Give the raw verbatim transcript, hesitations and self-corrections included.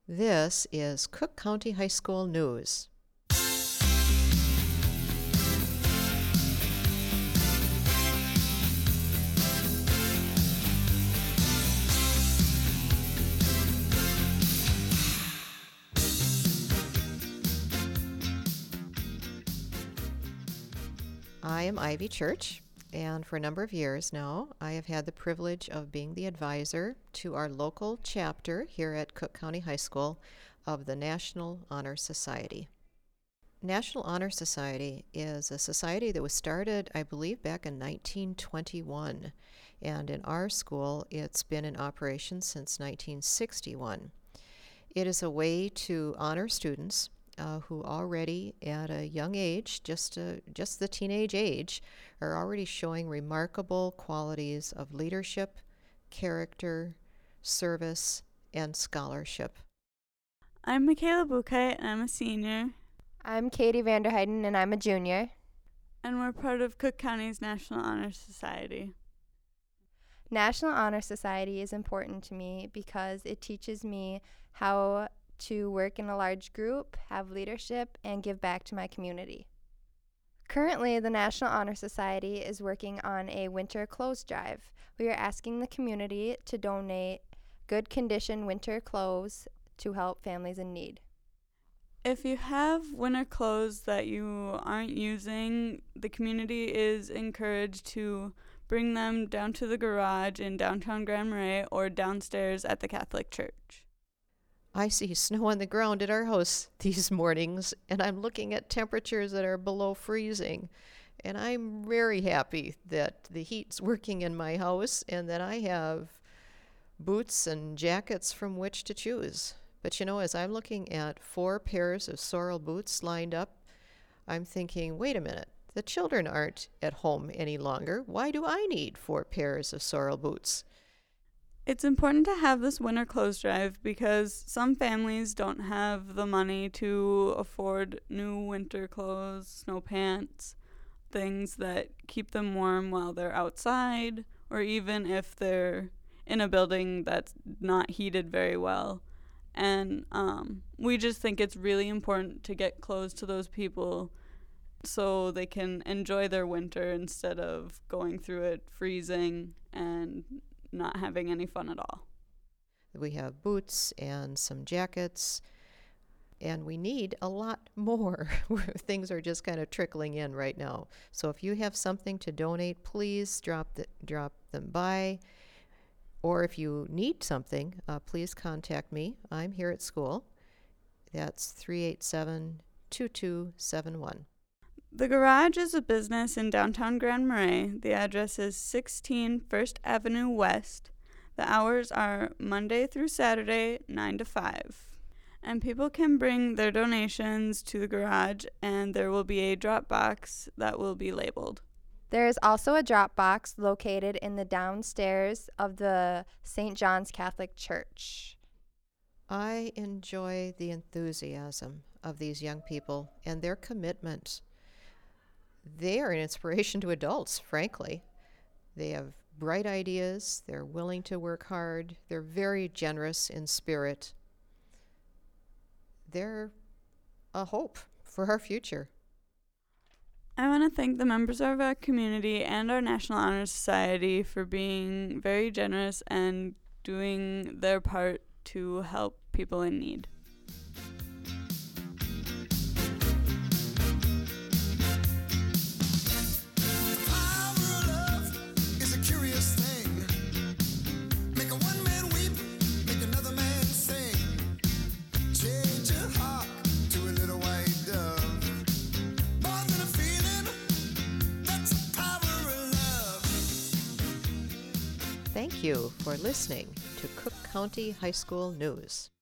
This is Cook County High School News. I am Ivy Church, and for a number of years now, I have had the privilege of being the advisor to our local chapter here at Cook County High School of the National Honor Society. National Honor Society is a society that was started, I believe, back in nineteen twenty-one, and in our school, it's been in operation since nineteen sixty-one. It is a way to honor students Uh, who already at a young age, just uh, just the teenage age, are already showing remarkable qualities of leadership, character, service, and scholarship. I'm Michaela Bouquet, and I'm a senior. I'm Katie Vanderheiden, and I'm a junior. And we're part of Cook County's National Honor Society. National Honor Society is important to me because it teaches me how to work in a large group, have leadership, and give back to my community. Currently, the National Honor Society is working on a winter clothes drive. We are asking the community to donate good condition winter clothes to help families in need. If you have winter clothes that you aren't using, the community is encouraged to bring them down to the garage in downtown Grand Marais or downstairs at the Catholic Church. I see snow on the ground at our house these mornings, and I'm looking at temperatures that are below freezing. And I'm very happy that the heat's working in my house and that I have boots and jackets from which to choose. But you know, as I'm looking at four pairs of sorrel boots lined up, I'm thinking, wait a minute, the children aren't at home any longer. Why do I need four pairs of sorrel boots? It's important to have this winter clothes drive because some families don't have the money to afford new winter clothes, snow pants, things that keep them warm while they're outside, or even if they're in a building that's not heated very well. And um, we just think it's really important to get clothes to those people so they can enjoy their winter instead of going through it freezing and not having any fun at all. We have boots and some jackets, and we need a lot more. Things are just kind of trickling in right now. So if you have something to donate, please drop the, drop them by. Or if you need something, uh, please contact me. I'm here at school. That's three eight seven, two two seven one. The Garage is a business in downtown Grand Marais. The address is sixteen First Avenue West. The hours are Monday through Saturday, nine to five. And people can bring their donations to the Garage, and there will be a drop box that will be labeled. There is also a drop box located in the downstairs of the Saint John's Catholic Church. I enjoy the enthusiasm of these young people and their commitment. They are an inspiration to adults, frankly. They have bright ideas, they're willing to work hard, they're very generous in spirit. They're a hope for our future. I want to thank the members of our community and our National Honor Society for being very generous and doing their part to help people in need. Thank you for listening to Cook County High School News.